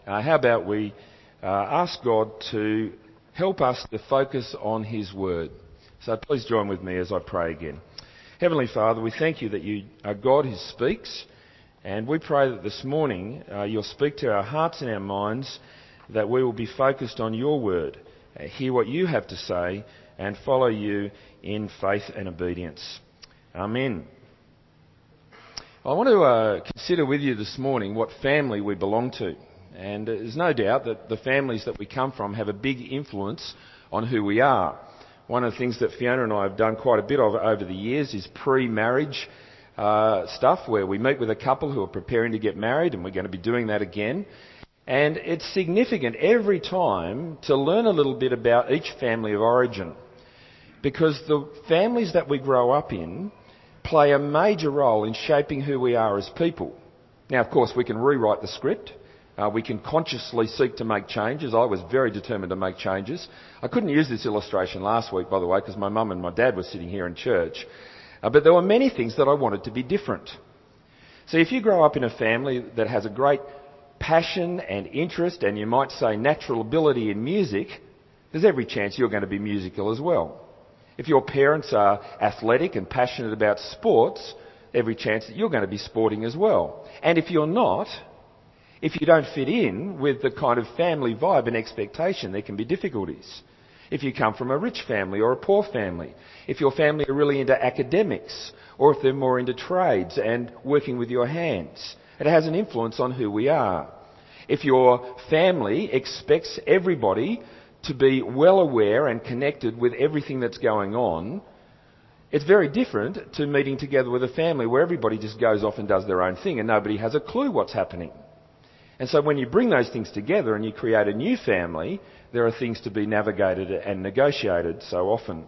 How about we ask God to help us to focus on His Word. So please join with me as I pray again. Heavenly Father, we thank you that you are God who speaks, and we pray that this morning you'll speak to our hearts and our minds, that we will be focused on your Word, hear what you have to say, and follow you in faith and obedience. Amen. I want to consider with you this morning what family we belong to. And there's no doubt that the families that we come from have a big influence on who we are. One of the things that Fiona and I have done quite a bit of over the years is pre-marriage stuff, where we meet with a couple who are preparing to get married, and we're going to be doing that again. And it's significant every time to learn a little bit about each family of origin, because the families that we grow up in play a major role in shaping who we are as people. Now, of course, we can rewrite the script. We can consciously seek to make changes. I was very determined to make changes. I couldn't use this illustration last week, by the way, because my mum and my dad were sitting here in church. But there were many things that I wanted to be different. See, if you grow up in a family that has a great passion and interest, and you might say natural ability in music, there's every chance you're going to be musical as well. If your parents are athletic and passionate about sports, every chance that you're going to be sporting as well. And if you're not, if you don't fit in with the kind of family vibe and expectation, there can be difficulties. If you come from a rich family or a poor family, if your family are really into academics, or if they're more into trades and working with your hands, it has an influence on who we are. If your family expects everybody to be well aware and connected with everything that's going on, it's very different to meeting together with a family where everybody just goes off and does their own thing and nobody has a clue what's happening. And so when you bring those things together and you create a new family, there are things to be navigated and negotiated so often.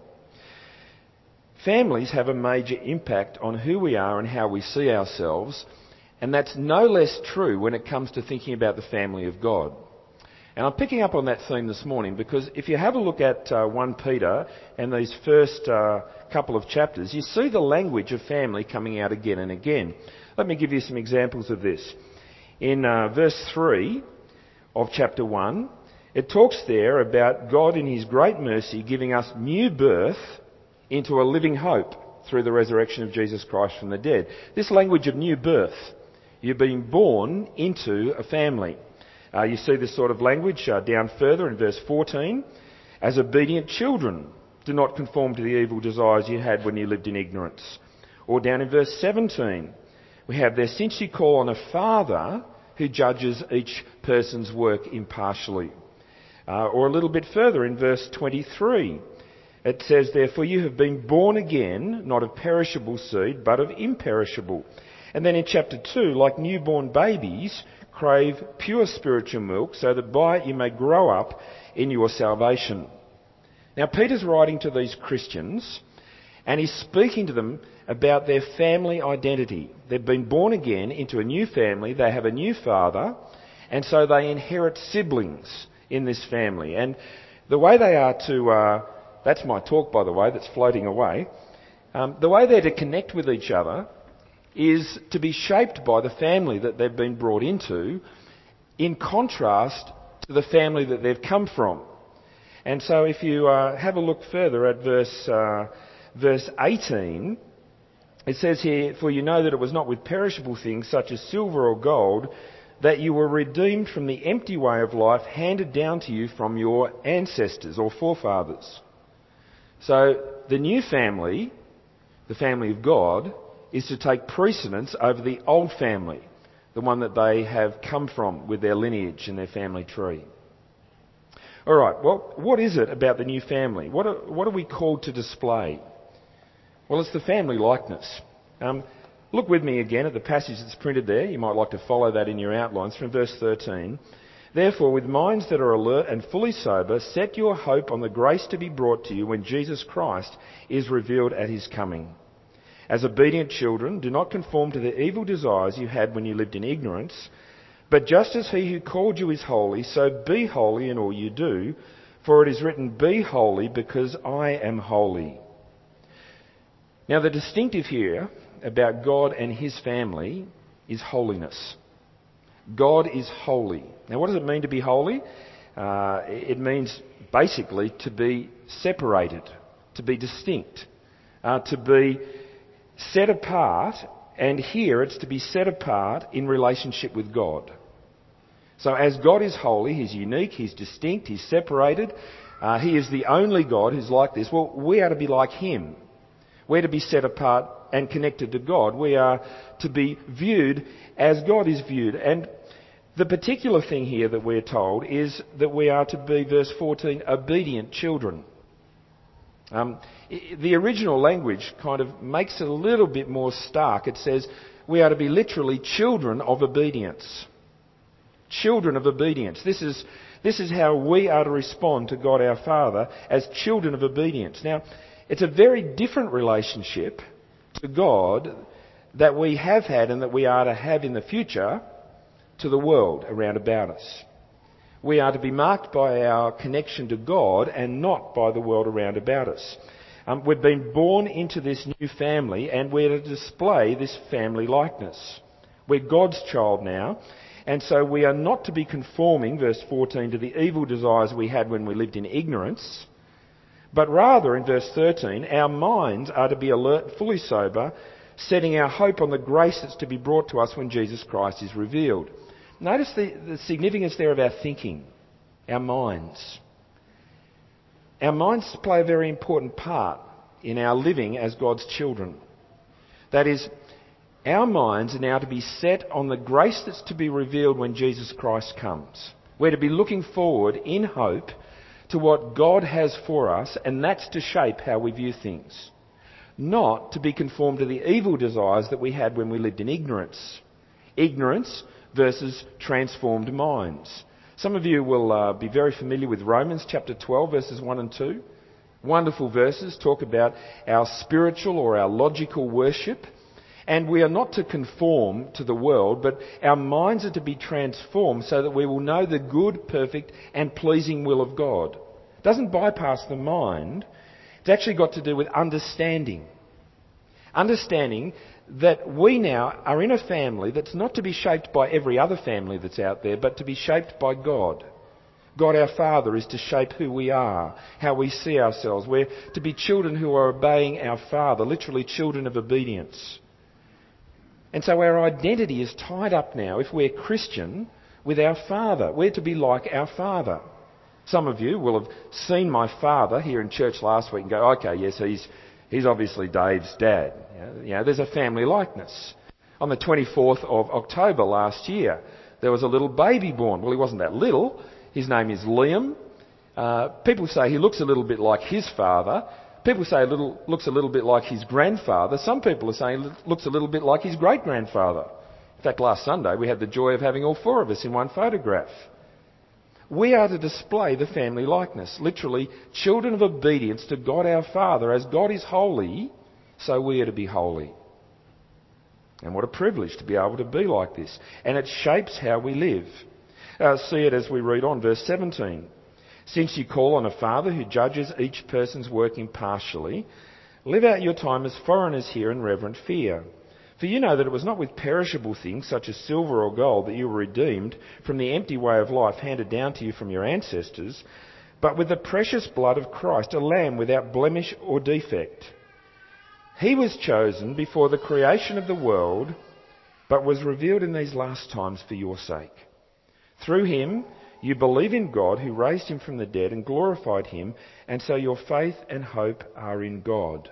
Families have a major impact on who we are and how we see ourselves, and that's no less true when it comes to thinking about the family of God. And I'm picking up on that theme this morning because if you have a look at 1 Peter and these first couple of chapters, you see the language of family coming out again and again. Let me give you some examples of this. In verse 3 of chapter 1, it talks there about God in His great mercy giving us new birth into a living hope through the resurrection of Jesus Christ from the dead. This language of new birth, you're being born into a family. You see this sort of language down further in verse 14. As obedient children, do not conform to the evil desires you had when you lived in ignorance. Or down in verse 17, we have there, since you call on a Father who judges each person's work impartially. Or a little bit further in verse 23, it says, therefore you have been born again, not of perishable seed, but of imperishable. And then in chapter 2, like newborn babies, crave pure spiritual milk, so that by it you may grow up in your salvation. Now Peter's writing to these Christians, and he's speaking to them about their family identity. They've been born again into a new family, they have a new father, and so they inherit siblings in this family. And the way they are to, that's my talk by the way, that's floating away, the way they're to connect with each other is to be shaped by the family that they've been brought into, in contrast to the family that they've come from. And so if you have a look further at verse 18, it says here, for you know that it was not with perishable things such as silver or gold that you were redeemed from the empty way of life handed down to you from your ancestors or forefathers. So the new family, the family of God, is to take precedence over the old family, the one that they have come from with their lineage and their family tree. All right, well, what is it about the new family? What are we called to display? Well, it's the family likeness. Look with me again at the passage that's printed there. You might like to follow that in your outlines from verse 13. Therefore, with minds that are alert and fully sober, set your hope on the grace to be brought to you when Jesus Christ is revealed at His coming. As obedient children, do not conform to the evil desires you had when you lived in ignorance, but just as He who called you is holy, so be holy in all you do, for it is written, be holy because I am holy. Now the distinctive here about God and His family is holiness. God is holy. Now, what does it mean to be holy? It means basically to be separated, to be distinct, to be set apart, and here it's to be set apart in relationship with God. So as God is holy, He's unique, He's distinct, He's separated, He is the only God who's like this. Well, we are to be like Him. We're to be set apart and connected to God. We are to be viewed as God is viewed. And the particular thing here that we're told is that we are to be, verse 14, obedient children. The original language kind of makes it a little bit more stark. It says we are to be literally children of obedience. Children of obedience. This is how we are to respond to God our Father as children of obedience. Now, it's a very different relationship to God that we have had and that we are to have in the future to the world around about us. We are to be marked by our connection to God and not by the world around about us. We've been born into this new family and we're to display this family likeness. We're God's child now, and so we are not to be conforming, verse 14, to the evil desires we had when we lived in ignorance, but rather, in verse 13, our minds are to be alert, fully sober, setting our hope on the grace that's to be brought to us when Jesus Christ is revealed. Notice the significance there of our thinking, our minds. Our minds play a very important part in our living as God's children. That is, our minds are now to be set on the grace that's to be revealed when Jesus Christ comes. We're to be looking forward in hope to what God has for us, and that's to shape how we view things. Not to be conformed to the evil desires that we had when we lived in ignorance. Ignorance versus transformed minds. Some of you will be very familiar with Romans chapter 12 verses 1 and 2. Wonderful verses talk about our spiritual or our logical worship. And we are not to conform to the world, but our minds are to be transformed so that we will know the good, perfect and pleasing will of God. It doesn't bypass the mind. It's actually got to do with understanding. Understanding that we now are in a family that's not to be shaped by every other family that's out there, but to be shaped by God. God our Father is to shape who we are, how we see ourselves. We're to be children who are obeying our Father, literally children of obedience. And so our identity is tied up now, if we're Christian, with our Father. We're to be like our Father. Some of you will have seen my father here in church last week and go, okay, yes, he's obviously Dave's dad. There's a family likeness. On the 24th of October last year, there was a little baby born. Well, he wasn't that little. His name is Liam. People say he looks a little bit like his father. People say looks a little bit like his grandfather. Some people are saying looks a little bit like his great-grandfather. In fact, last Sunday we had the joy of having all four of us in one photograph. We are to display the family likeness, literally children of obedience to God our Father. As God is holy, so we are to be holy. And what a privilege to be able to be like this. And it shapes how we live. See it as we read on, verse 17. Since you call on a Father who judges each person's work impartially, live out your time as foreigners here in reverent fear. For you know that it was not with perishable things such as silver or gold that you were redeemed from the empty way of life handed down to you from your ancestors, but with the precious blood of Christ, a lamb without blemish or defect. He was chosen before the creation of the world, but was revealed in these last times for your sake. Through him you believe in God who raised him from the dead and glorified him, and so your faith and hope are in God.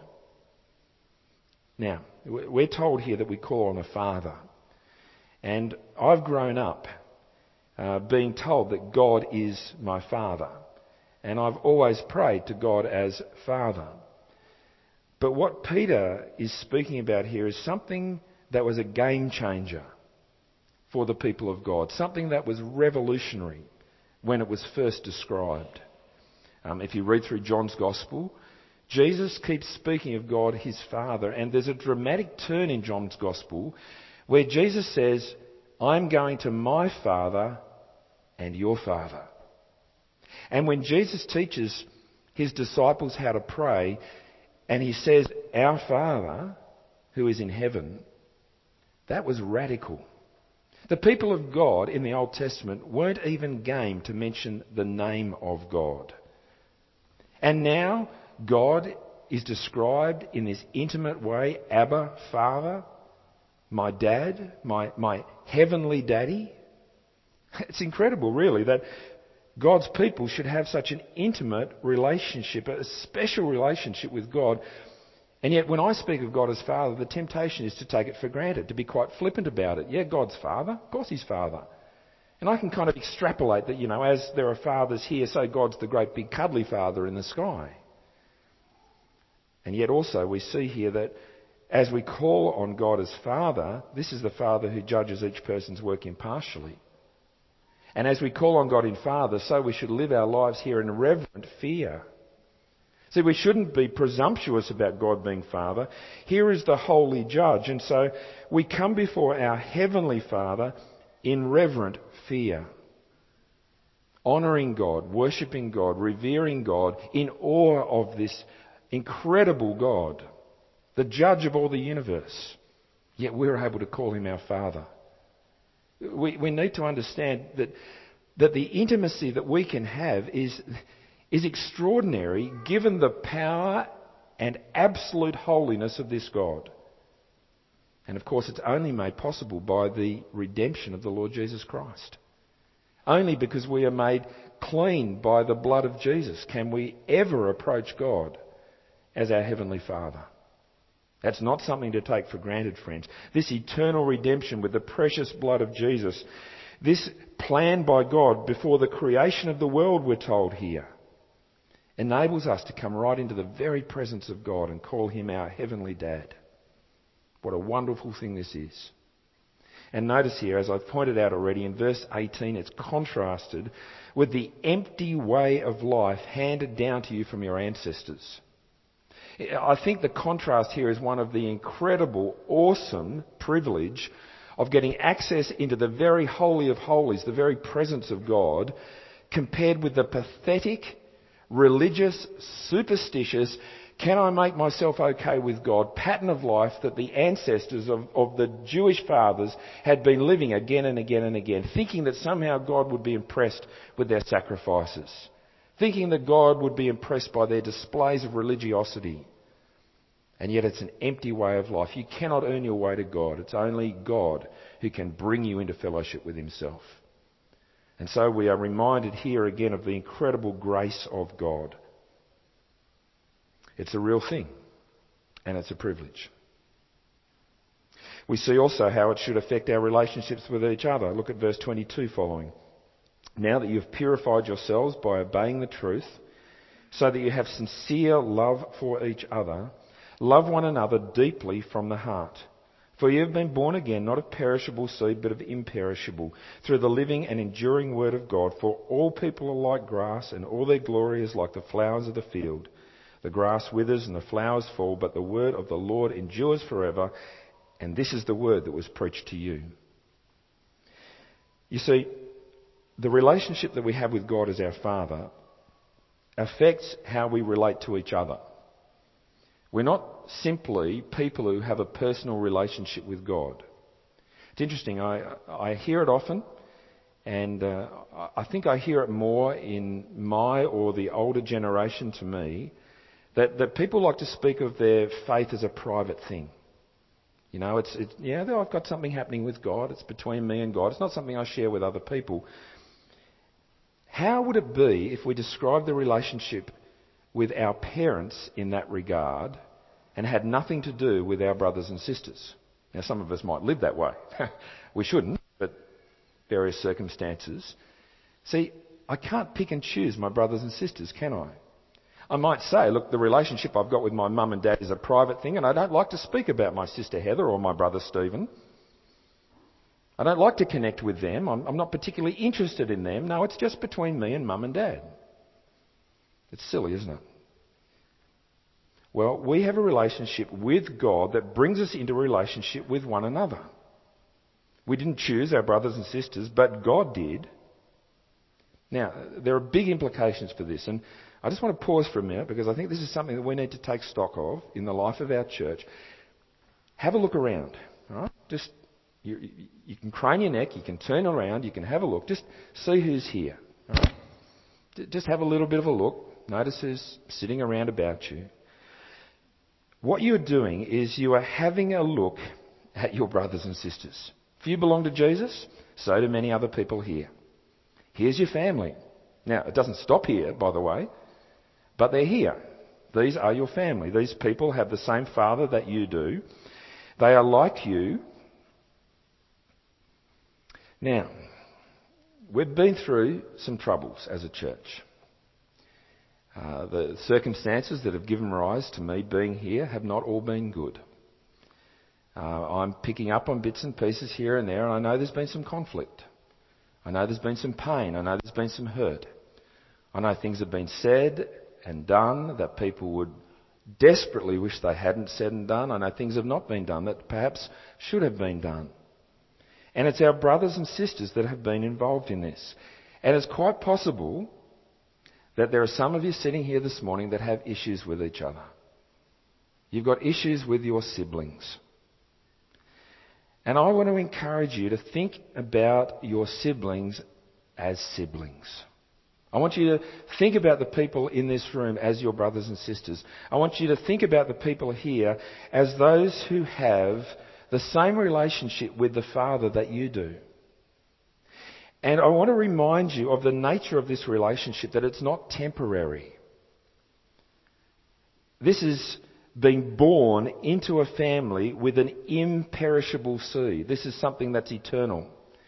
Now, we're told here that we call on a Father. And I've grown up being told that God is my Father. And I've always prayed to God as Father. But what Peter is speaking about here is something that was a game changer for the people of God. Something that was revolutionary when it was first described. If you read through John's Gospel, Jesus keeps speaking of God, his Father, and there's a dramatic turn in John's Gospel where Jesus says, I'm going to my Father and your Father. And when Jesus teaches his disciples how to pray, and he says, our Father who is in heaven, that was radical. The people of God in the Old Testament weren't even game to mention the name of God. And now God is described in this intimate way: Abba, Father, my dad, my heavenly daddy. It's incredible, really, that God's people should have such an intimate relationship, a special relationship with God. And yet when I speak of God as Father, the temptation is to take it for granted, to be quite flippant about it. Yeah, God's Father. Of course He's Father. And I can kind of extrapolate that, as there are fathers here, so God's the great big cuddly Father in the sky. And yet also we see here that as we call on God as Father, this is the Father who judges each person's work impartially. And as we call on God in Father, so we should live our lives here in reverent fear. See, we shouldn't be presumptuous about God being Father. Here is the holy judge. And so we come before our Heavenly Father in reverent fear. Honouring God, worshipping God, revering God, in awe of this incredible God, the judge of all the universe. Yet we're able to call Him our Father. We need to understand that the intimacy that we can have is extraordinary given the power and absolute holiness of this God. And of course it's only made possible by the redemption of the Lord Jesus Christ. Only because we are made clean by the blood of Jesus can we ever approach God as our Heavenly Father. That's not something to take for granted, friends. This eternal redemption with the precious blood of Jesus, this plan by God before the creation of the world, we're told here, enables us to come right into the very presence of God and call Him our Heavenly Dad. What a wonderful thing this is. And notice here, as I've pointed out already, in verse 18, it's contrasted with the empty way of life handed down to you from your ancestors. I think the contrast here is one of the incredible, awesome privilege of getting access into the very holy of holies, the very presence of God, compared with the pathetic, religious, superstitious, can I make myself okay with God pattern of life that the ancestors of the Jewish fathers had been living again and again and again, thinking that somehow God would be impressed with their sacrifices, thinking that God would be impressed by their displays of religiosity. And yet it's an empty way of life. You cannot earn your way to God. It's only God who can bring you into fellowship with Himself. And so we are reminded here again of the incredible grace of God. It's a real thing, and it's a privilege. We see also how it should affect our relationships with each other. Look at verse 22 following. Now that you have purified yourselves by obeying the truth, so that you have sincere love for each other, love one another deeply from the heart. For you have been born again, not of perishable seed, but of imperishable, through the living and enduring word of God. For all people are like grass, and all their glory is like the flowers of the field. The grass withers and the flowers fall, but the word of the Lord endures forever. And this is the word that was preached to you. You see, the relationship that we have with God as our Father affects how we relate to each other. We're not simply people who have a personal relationship with God. It's interesting, I hear it often, and I think I hear it more in my or the older generation to me, that people like to speak of their faith as a private thing. I've got something happening with God, it's between me and God, it's not something I share with other people. How would it be if we described the relationship with our parents in that regard and had nothing to do with our brothers and sisters? Now, some of us might live that way. We shouldn't, but various circumstances. See, I can't pick and choose my brothers and sisters, can I? I might say, look, the relationship I've got with my mum and dad is a private thing, and I don't like to speak about my sister Heather or my brother Stephen. I don't like to connect with them. I'm not particularly interested in them. No, it's just between me and mum and dad. It's silly, isn't it? Well, we have a relationship with God that brings us into a relationship with one another. We didn't choose our brothers and sisters, but God did. Now, there are big implications for this, and I just want to pause for a minute because I think this is something that we need to take stock of in the life of our church. Have a look around, all right? Just You can crane your neck, you can turn around, you can have a look. Just see who's here. All right? Just have a little bit of a look. Notice who's sitting around about you. What you're doing is you are having a look at your brothers and sisters. If you belong to Jesus, so do many other people here. Here's your family. Now, it doesn't stop here, by the way, but they're here. These are your family. These people have the same Father that you do. They are like you. Now, we've been through some troubles as a church. The circumstances that have given rise to me being here have not all been good. I'm picking up on bits and pieces here and there, and I know there's been some conflict. I know there's been some pain. I know there's been some hurt. I know things have been said and done that people would desperately wish they hadn't said and done. I know things have not been done that perhaps should have been done. And it's our brothers and sisters that have been involved in this. And it's quite possible that there are some of you sitting here this morning that have issues with each other. You've got issues with your siblings. And I want to encourage you to think about your siblings as siblings. I want you to think about the people in this room as your brothers and sisters. I want you to think about the people here as those who have the same relationship with the Father that you do. And I want to remind you of the nature of this relationship, that it's not temporary. This is being born into a family with an imperishable seed. This is something that's eternal.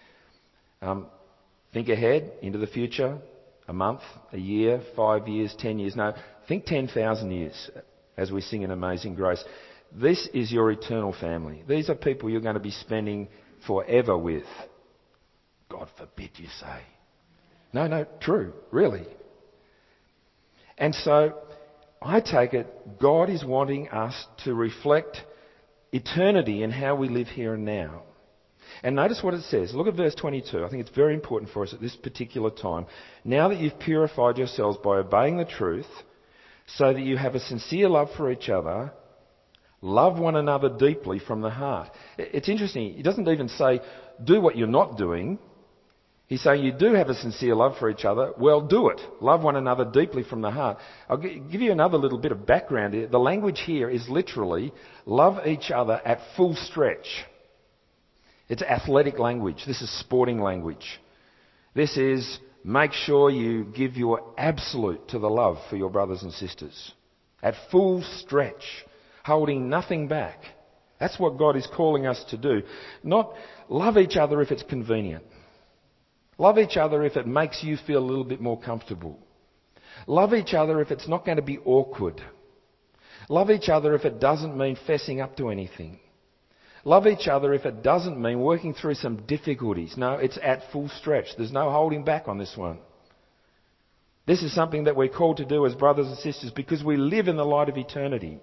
Think ahead into the future, a month, a year, 5 years, 10 years. No, think 10,000 years as we sing in Amazing Grace. This is your eternal family. These are people you're going to be spending forever with. God forbid you say. No, true, really. And so, I take it, God is wanting us to reflect eternity in how we live here and now. And notice what it says. Look at verse 22. I think it's very important for us at this particular time. Now that you've purified yourselves by obeying the truth, so that you have a sincere love for each other, love one another deeply from the heart. It's interesting. He doesn't even say, do what you're not doing. He's saying you do have a sincere love for each other. Well, do it. Love one another deeply from the heart. I'll give you another little bit of background here. The language here is literally love each other at full stretch. It's athletic language. This is sporting language. This is make sure you give your absolute to the love for your brothers and sisters. At full stretch. Holding nothing back. That's what God is calling us to do. Not love each other if it's convenient. Love each other if it makes you feel a little bit more comfortable. Love each other if it's not going to be awkward. Love each other if it doesn't mean fessing up to anything. Love each other if it doesn't mean working through some difficulties. No, it's at full stretch. There's no holding back on this one. This is something that we're called to do as brothers and sisters because we live in the light of eternity.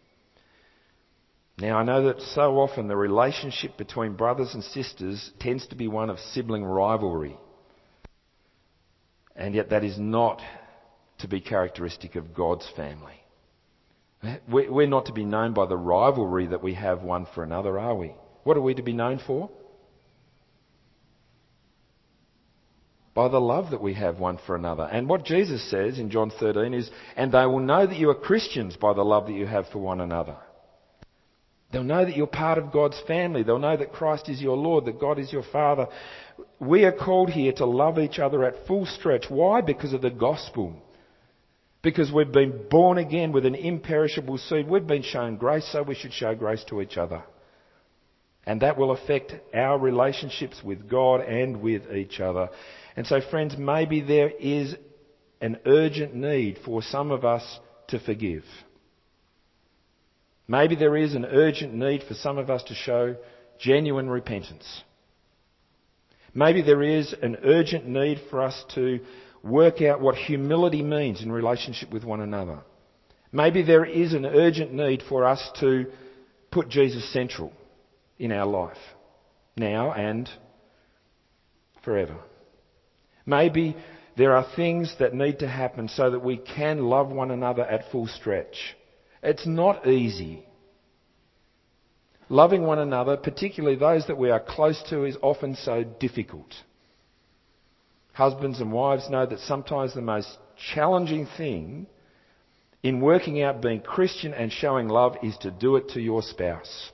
Now, I know that so often the relationship between brothers and sisters tends to be one of sibling rivalry. And yet that is not to be characteristic of God's family. We're not to be known by the rivalry that we have one for another, are we? What are we to be known for? By the love that we have one for another. And what Jesus says in John 13 is, and they will know that you are Christians by the love that you have for one another. They'll know that you're part of God's family. They'll know that Christ is your Lord, that God is your Father. We are called here to love each other at full stretch. Why? Because of the gospel. Because we've been born again with an imperishable seed. We've been shown grace, so we should show grace to each other. And that will affect our relationships with God and with each other. And so, friends, maybe there is an urgent need for some of us to forgive. Maybe there is an urgent need for some of us to show genuine repentance. Maybe there is an urgent need for us to work out what humility means in relationship with one another. Maybe there is an urgent need for us to put Jesus central in our life, now and forever. Maybe there are things that need to happen so that we can love one another at full stretch. It's not easy. Loving one another, particularly those that we are close to, is often so difficult. Husbands and wives know that sometimes the most challenging thing in working out being Christian and showing love is to do it to your spouse,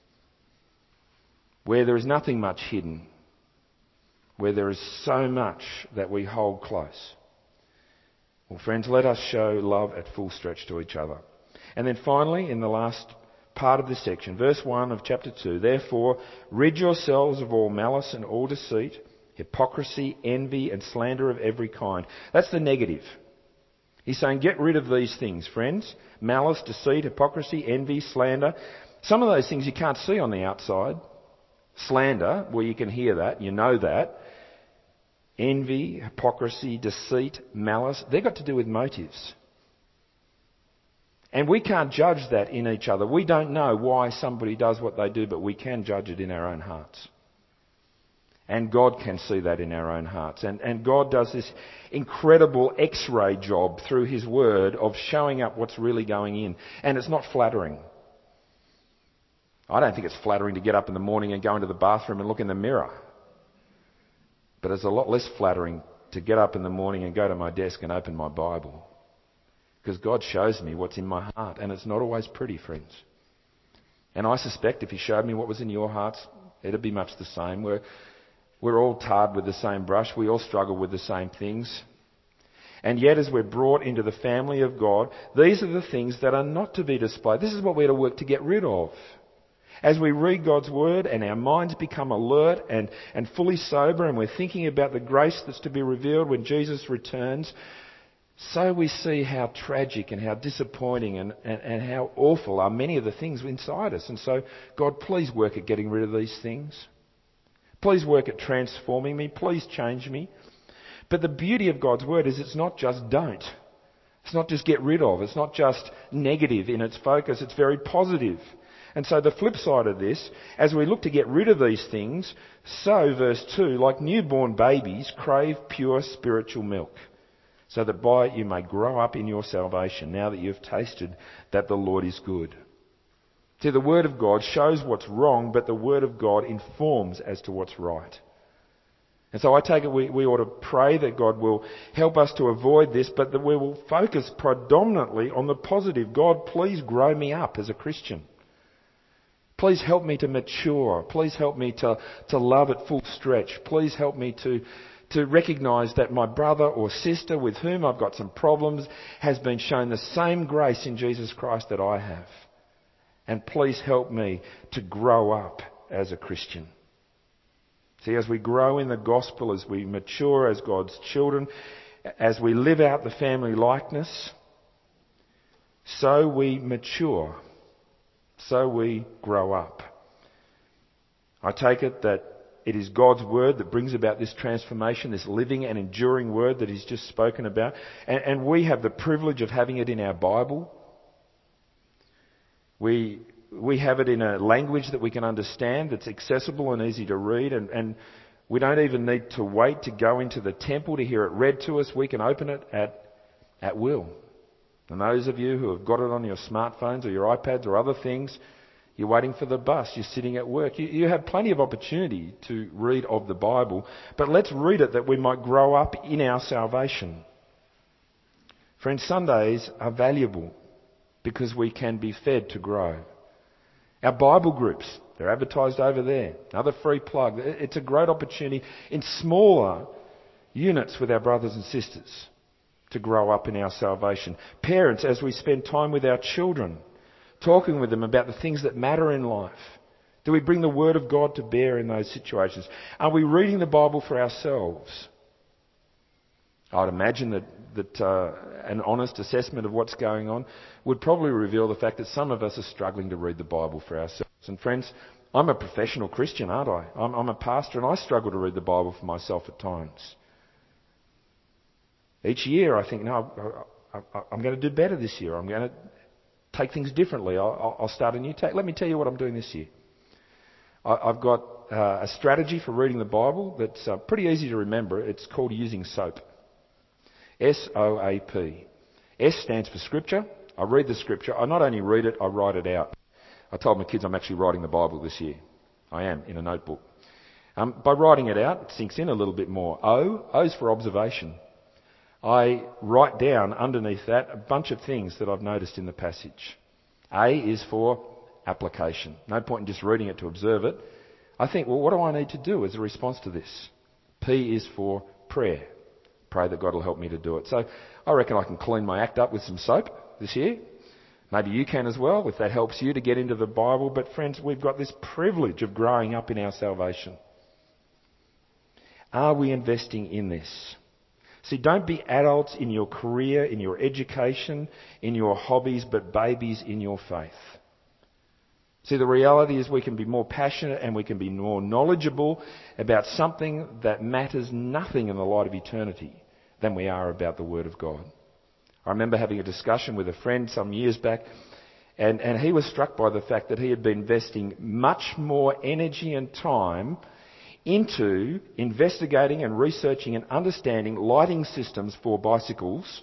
where there is nothing much hidden, where there is so much that we hold close. Well, friends, let us show love at full stretch to each other. And then finally, in the last part of this section, verse 1 of chapter 2, therefore, rid yourselves of all malice and all deceit, hypocrisy, envy and slander of every kind. That's the negative. He's saying get rid of these things, friends. Malice, deceit, hypocrisy, envy, slander. Some of those things you can't see on the outside. Slander, well, you can hear that, you know that. Envy, hypocrisy, deceit, malice, they've got to do with motives. And we can't judge that in each other. We don't know why somebody does what they do, but we can judge it in our own hearts. And God can see that in our own hearts. And God does this incredible X-ray job through His Word of showing up what's really going in. And it's not flattering. I don't think it's flattering to get up in the morning and go into the bathroom and look in the mirror. But it's a lot less flattering to get up in the morning and go to my desk and open my Bible. Because God shows me what's in my heart. And it's not always pretty, friends. And I suspect if He showed me what was in your hearts, it'd be much the same. We're all tarred with the same brush. We all struggle with the same things. And yet as we're brought into the family of God, these are the things that are not to be displayed. This is what we're to work to get rid of. As we read God's Word and our minds become alert and fully sober and we're thinking about the grace that's to be revealed when Jesus returns, so we see how tragic and how disappointing and how awful are many of the things inside us. And so, God, please work at getting rid of these things. Please work at transforming me. Please change me. But the beauty of God's Word is it's not just don't. It's not just get rid of. It's not just negative in its focus. It's very positive. And so the flip side of this, as we look to get rid of these things, so, verse 2, like newborn babies, crave pure spiritual milk, so that by it you may grow up in your salvation, now that you've tasted that the Lord is good. See, the Word of God shows what's wrong, but the Word of God informs as to what's right. And so I take it we ought to pray that God will help us to avoid this, but that we will focus predominantly on the positive. God, please grow me up as a Christian. Please help me to mature. Please help me to love at full stretch. Please help me to recognise that my brother or sister with whom I've got some problems has been shown the same grace in Jesus Christ that I have. And please help me to grow up as a Christian. See, as we grow in the gospel, as we mature as God's children, as we live out the family likeness, so we mature. So we grow up. I take it that it is God's Word that brings about this transformation, this living and enduring Word that He's just spoken about. And we have the privilege of having it in our Bible. We have it in a language that we can understand, that's accessible and easy to read. And we don't even need to wait to go into the temple to hear it read to us. We can open it at will. And those of you who have got it on your smartphones or your iPads or other things, you're waiting for the bus, you're sitting at work. You have plenty of opportunity to read of the Bible, but let's read it that we might grow up in our salvation. Friends, Sundays are valuable because we can be fed to grow. Our Bible groups, they're advertised over there. Another free plug. It's a great opportunity in smaller units with our brothers and sisters to grow up in our salvation. Parents, as we spend time with our children, talking with them about the things that matter in life. Do we bring the Word of God to bear in those situations? Are we reading the Bible for ourselves? I'd imagine that an honest assessment of what's going on would probably reveal the fact that some of us are struggling to read the Bible for ourselves. And friends, I'm a professional Christian, aren't I? I'm a pastor and I struggle to read the Bible for myself at times. Each year I think, no, I'm going to do better this year. I'm going to take things differently. I'll start a new take. Let me tell you what I'm doing this year. I've got a strategy for reading the Bible that's pretty easy to remember. It's called using SOAP. SOAP. S stands for Scripture. I read the Scripture. I not only read it, I write it out. I told my kids I'm actually writing the Bible this year. I am, in a notebook. By writing it out, it sinks in a little bit more. O's for observation. I write down underneath that a bunch of things that I've noticed in the passage. A is for application. No point in just reading it to observe it. I think, well, what do I need to do as a response to this? P is for prayer. Pray that God will help me to do it. So I reckon I can clean my act up with some soap this year. Maybe you can as well, if that helps you to get into the Bible. But friends, we've got this privilege of growing up in our salvation. Are we investing in this? See, don't be adults in your career, in your education, in your hobbies, but babies in your faith. See, the reality is we can be more passionate and we can be more knowledgeable about something that matters nothing in the light of eternity than we are about the Word of God. I remember having a discussion with a friend some years back, and he was struck by the fact that he had been investing much more energy and time into investigating and researching and understanding lighting systems for bicycles.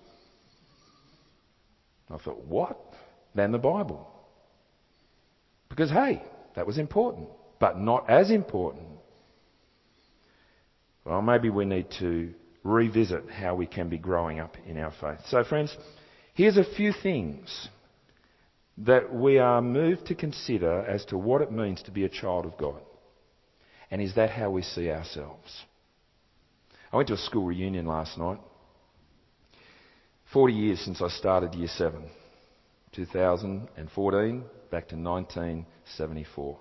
I thought, what? Than the Bible. Because, hey, that was important, but not as important. Well, maybe we need to revisit how we can be growing up in our faith. So, friends, here's a few things that we are moved to consider as to what it means to be a child of God. And is that how we see ourselves? I went to a school reunion last night. 40 years since I started Year 7. 2014, back to 1974.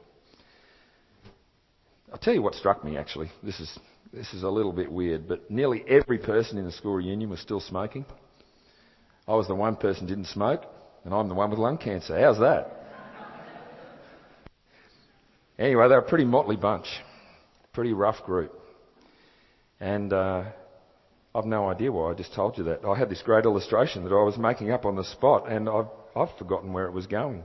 I'll tell you what struck me, actually. This is a little bit weird, but nearly every person in the school reunion was still smoking. I was the one person who didn't smoke, and I'm the one with lung cancer. How's that? Anyway, they were a pretty motley bunch. Pretty rough group. And I've no idea why I just told you that. I had this great illustration that I was making up on the spot, and I've forgotten where it was going.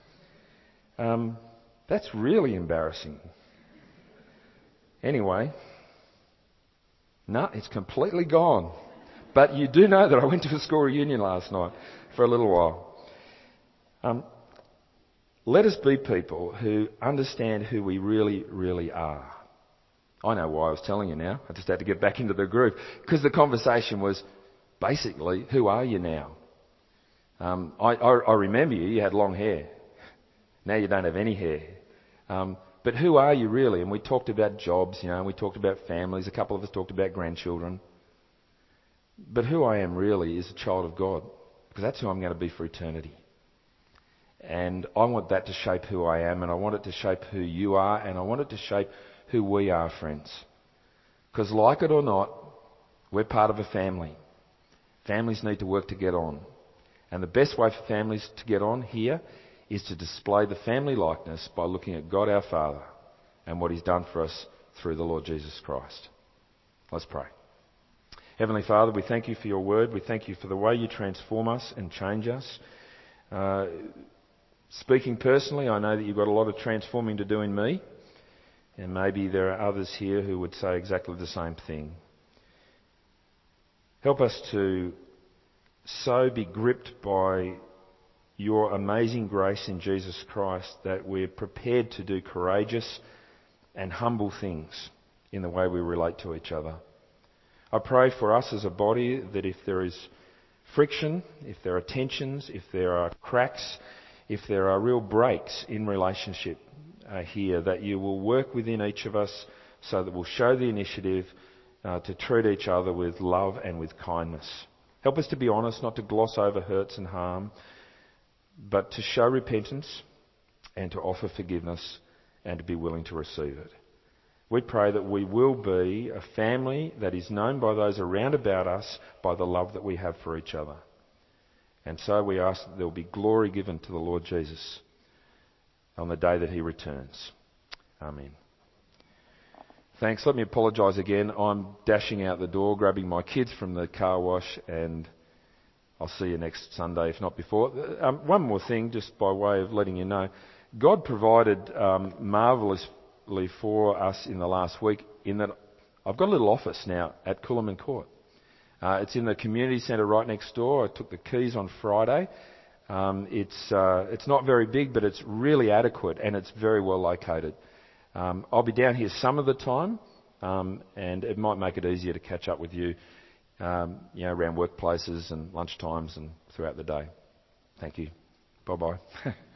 That's really embarrassing. Anyway, no, it's completely gone. But you do know that I went to a school reunion last night for a little while. Let us be people who understand who we really, really are. I know why I was telling you now. I just had to get back into the groove. Because the conversation was basically, who are you now? I remember you had long hair. Now you don't have any hair. But who are you really? And we talked about jobs, and we talked about families. A couple of us talked about grandchildren. But who I am really is a child of God. Because that's who I'm going to be for eternity. And I want that to shape who I am, and I want it to shape who you are, and I want it to shape who we are, friends. Because like it or not, we're part of a family. Families need to work to get on. And the best way for families to get on here is to display the family likeness by looking at God our Father and what He's done for us through the Lord Jesus Christ. Let's pray. Heavenly Father, we thank You for Your word. We thank You for the way You transform us and change us. Speaking personally, I know that You've got a lot of transforming to do in me. And maybe there are others here who would say exactly the same thing. Help us to so be gripped by Your amazing grace in Jesus Christ that we're prepared to do courageous and humble things in the way we relate to each other. I pray for us as a body that if there is friction, if there are tensions, if there are cracks, if there are real breaks in relationship here, that You will work within each of us so that we'll show the initiative to treat each other with love and with kindness. Help us to be honest, not to gloss over hurts and harm, but to show repentance and to offer forgiveness and to be willing to receive it. We pray that we will be a family that is known by those around about us by the love that we have for each other. And so we ask that there will be glory given to the Lord Jesus on the day that He returns. Amen. Thanks. Let me apologise again. I'm dashing out the door, grabbing my kids from the car wash, and I'll see you next Sunday, if not before. One more thing, just by way of letting you know. God provided marvellously for us in the last week in that I've got a little office now at Coolman Court. It's in the community centre right next door. I took the keys on Friday. It's not very big, but it's really adequate and it's very well located. I'll be down here some of the time, and it might make it easier to catch up with you, around workplaces and lunchtimes and throughout the day. Thank you. Bye-bye.